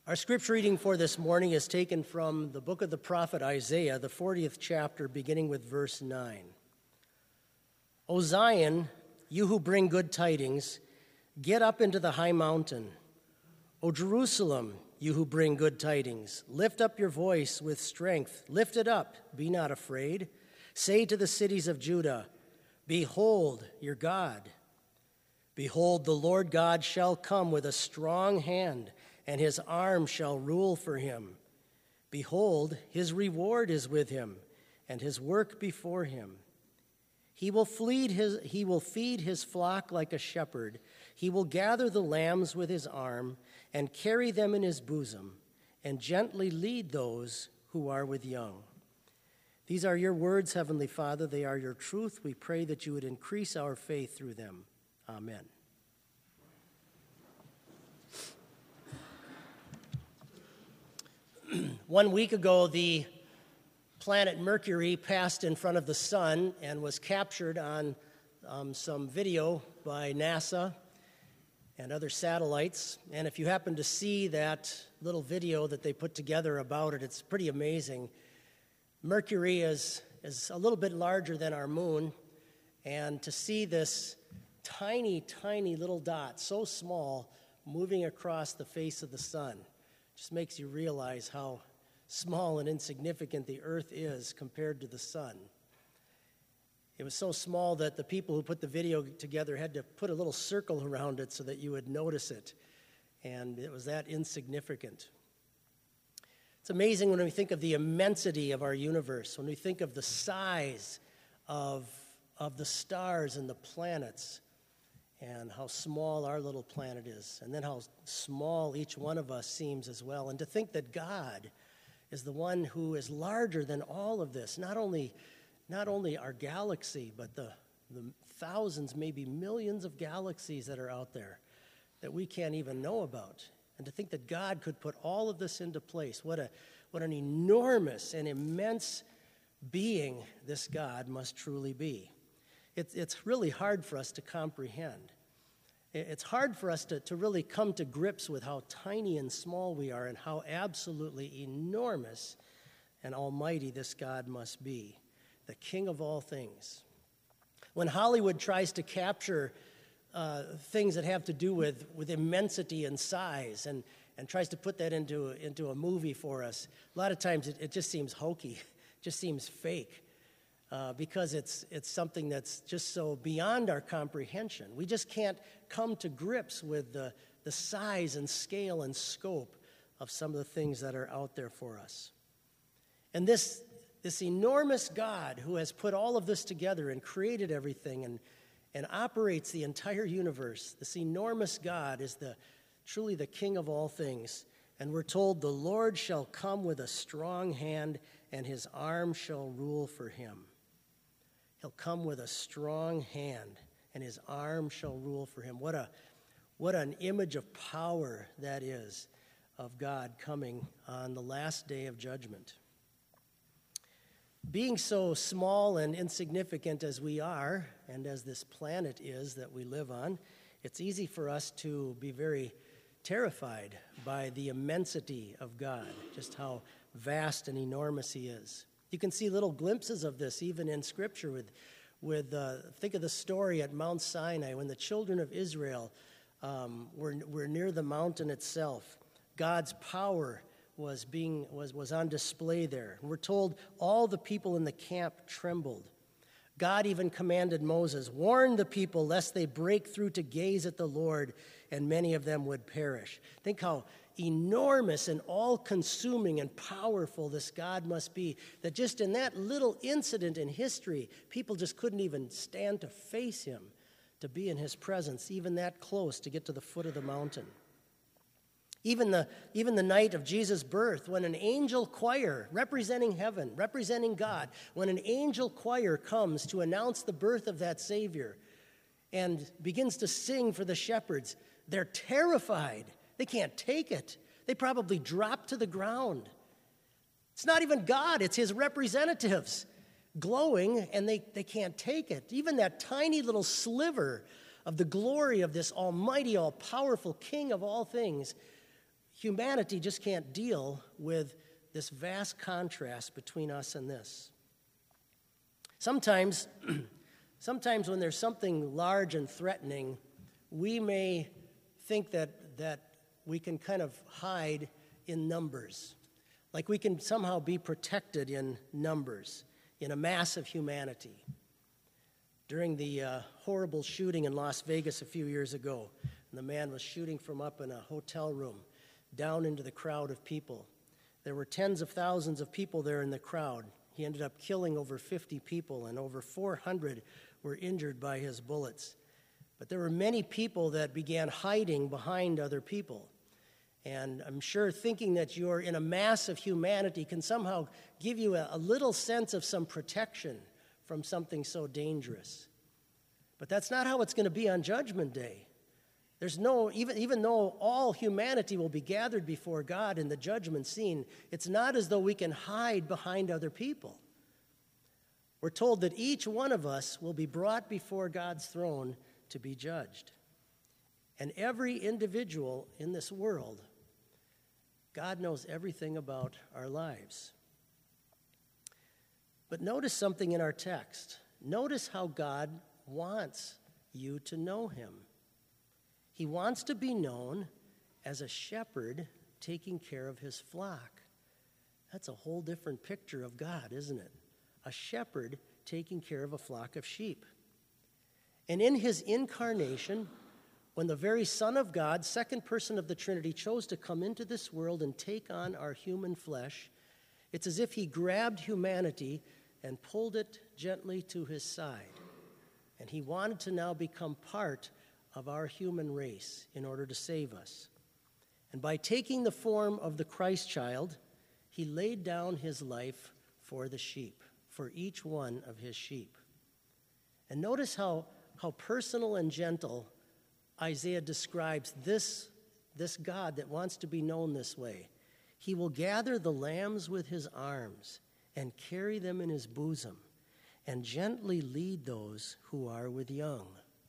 Our scripture reading for this morning is taken from the book of the prophet Isaiah, the 40th chapter, beginning with verse 9. O Zion, you who bring good tidings, get up into the high mountain. O Jerusalem, you who bring good tidings, lift up your voice with strength. Lift it up, be not afraid. Say to the cities of Judah, behold your God. Behold, the Lord God shall come with a strong hand, and his arm shall rule for him. Behold, his reward is with him, and his work before him. He will feed his flock like a shepherd. He will gather the lambs with his arm, and carry them in his bosom, and gently lead those who are with young. These are your words, Heavenly Father. They are your truth. We pray that you would increase our faith through them. Amen. 1 week ago, the planet Mercury passed in front of the sun and was captured on some video by NASA and other satellites. And if you happen to see that little video that they put together about it, it's pretty amazing. Mercury is a little bit larger than our moon, and to see this tiny, tiny little dot, so small, moving across the face of the sun, just makes you realize how small and insignificant the earth is compared to the sun. It was so small that the people who put the video together had to put a little circle around it so that you would notice it, and it was that insignificant. It's amazing when we think of the immensity of our universe, when we think of the size of the stars and the planets, and how small our little planet is, and then how small each one of us seems as well. And to think that God is the one who is larger than all of this, not only our galaxy, but the thousands, maybe millions of galaxies that are out there that we can't even know about. And to think that God could put all of this into place, what an enormous and immense being this God must truly be. It's really hard for us to comprehend. It's hard for us to really come to grips with how tiny and small we are and how absolutely enormous and almighty this God must be, the King of all things. When Hollywood tries to capture things that have to do with immensity and size and tries to put that into a movie for us, a lot of times it just seems hokey, just seems fake. Because it's something that's just so beyond our comprehension. We just can't come to grips with the size and scale and scope of some of the things that are out there for us. And this enormous God who has put all of this together and created everything and operates the entire universe, this enormous God is truly the King of all things. And we're told the Lord shall come with a strong hand, and his arm shall rule for him. He'll come with a strong hand, and his arm shall rule for him. What an image of power that is, of God coming on the last day of judgment. Being so small and insignificant as we are, and as this planet is that we live on, it's easy for us to be very terrified by the immensity of God, just how vast and enormous he is. You can see little glimpses of this even in Scripture think of the story at Mount Sinai when the children of Israel were near the mountain itself. God's power was on display there. And we're told all the people in the camp trembled. God even commanded Moses, warn the people lest they break through to gaze at the Lord, and many of them would perish. Think how enormous and all-consuming and powerful this God must be, that just in that little incident in history, people just couldn't even stand to face him, to be in his presence, even that close to get to the foot of the mountain. Even the night of Jesus' birth, when an angel choir representing heaven, representing God, when an angel choir comes to announce the birth of that Savior and begins to sing for the shepherds, they're terrified. They can't take it. They probably drop to the ground. It's not even God, it's his representatives glowing, and they can't take it. Even that tiny little sliver of the glory of this almighty, all-powerful King of all things, humanity just can't deal with this vast contrast between us and this. Sometimes when there's something large and threatening, we may think that we can kind of hide in numbers. Like we can somehow be protected in numbers, in a mass of humanity. During the horrible shooting in Las Vegas a few years ago, and the man was shooting from up in a hotel room down into the crowd of people. There were tens of thousands of people there in the crowd. He ended up killing over 50 people, and over 400 were injured by his bullets. But there were many people that began hiding behind other people. And I'm sure thinking that you're in a mass of humanity can somehow give you a little sense of some protection from something so dangerous. But that's not how it's going to be on Judgment Day. There's no, even though all humanity will be gathered before God in the judgment scene, it's not as though we can hide behind other people. We're told that each one of us will be brought before God's throne to be judged. And every individual in this world, God knows everything about our lives. But notice something in our text. Notice how God wants you to know him. He wants to be known as a shepherd taking care of his flock. That's a whole different picture of God, isn't it? A shepherd taking care of a flock of sheep. And in his incarnation, when the very Son of God, second person of the Trinity, chose to come into this world and take on our human flesh, it's as if he grabbed humanity and pulled it gently to his side. And he wanted to now become part of our human race in order to save us. And by taking the form of the Christ child, he laid down his life for the sheep, for each one of his sheep. And notice how personal and gentle Isaiah describes this God that wants to be known this way. He will gather the lambs with his arms and carry them in his bosom and gently lead those who are with young.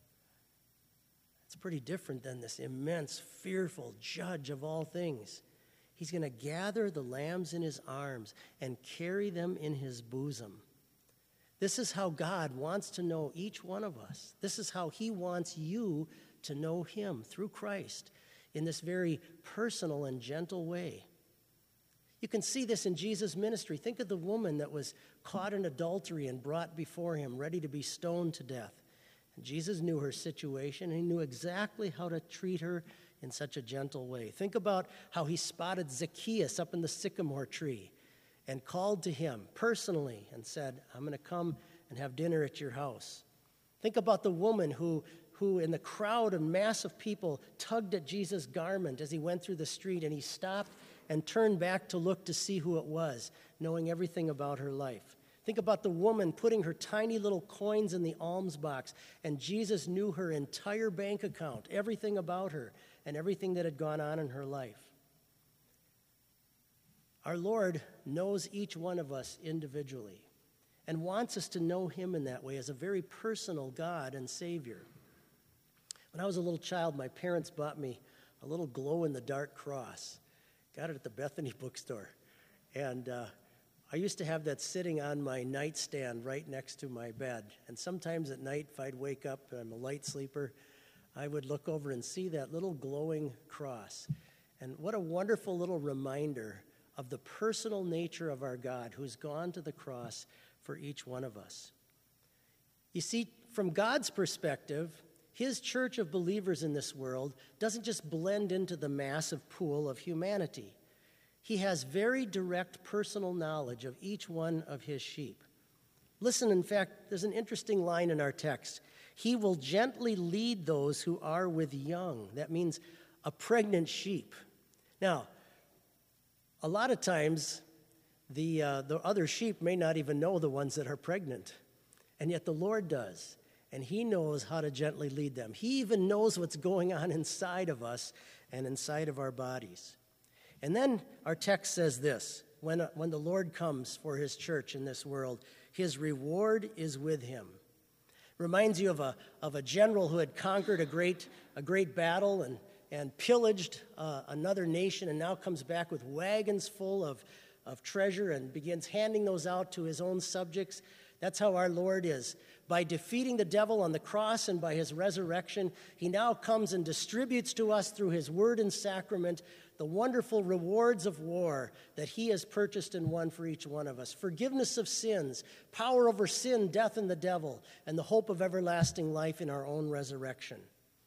It's pretty different than this immense, fearful judge of all things. He's going to gather the lambs in his arms and carry them in his bosom. This is how God wants to know each one of us. This is how he wants you to know him through Christ in this very personal and gentle way. You can see this in Jesus' ministry. Think of the woman that was caught in adultery and brought before him, ready to be stoned to death. And Jesus knew her situation, and he knew exactly how to treat her in such a gentle way. Think about how he spotted Zacchaeus up in the sycamore tree and called to him personally and said, I'm going to come and have dinner at your house. Think about the woman who in the crowd and mass of people tugged at Jesus' garment as he went through the street, and he stopped and turned back to look to see who it was, knowing everything about her life. Think about the woman putting her tiny little coins in the alms box, and Jesus knew her entire bank account, everything about her, and everything that had gone on in her life. Our Lord knows each one of us individually and wants us to know him in that way as a very personal God and Savior. When I was a little child, my parents bought me a little glow-in-the-dark cross. Got it at the Bethany bookstore. And I used to have that sitting on my nightstand right next to my bed. And sometimes at night, if I'd wake up and I'm a light sleeper, I would look over and see that little glowing cross. And what a wonderful little reminder of the personal nature of our God who's gone to the cross for each one of us. You see, from God's perspective, his church of believers in this world doesn't just blend into the massive pool of humanity. He has very direct personal knowledge of each one of his sheep. Listen, in fact, there's an interesting line in our text. He will gently lead those who are with young. That means a pregnant sheep. Now, a lot of times, the other sheep may not even know the ones that are pregnant, and yet the Lord does. And he knows how to gently lead them. He even knows what's going on inside of us and inside of our bodies. And then our text says this, when the Lord comes for his church in this world, his reward is with him. Reminds you of a general who had conquered a great battle, and and pillaged another nation and now comes back with wagons full of treasure and begins handing those out to his own subjects. That's how our Lord is. By defeating the devil on the cross and by his resurrection, he now comes and distributes to us through his word and sacrament the wonderful rewards of war that he has purchased and won for each one of us. Forgiveness of sins, power over sin, death, and the devil, and the hope of everlasting life in our own resurrection.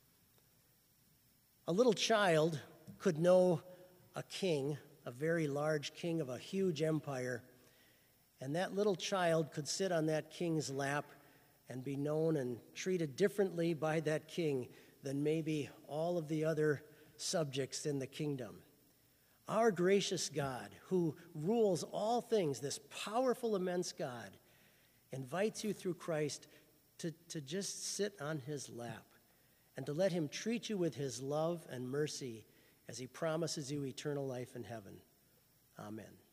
A little child could know a king, a very large king of a huge empire, and that little child could sit on that king's lap and be known and treated differently by that king than maybe all of the other subjects in the kingdom. Our gracious God, who rules all things, this powerful, immense God, invites you through Christ to just sit on his lap and to let him treat you with his love and mercy as he promises you eternal life in heaven. Amen.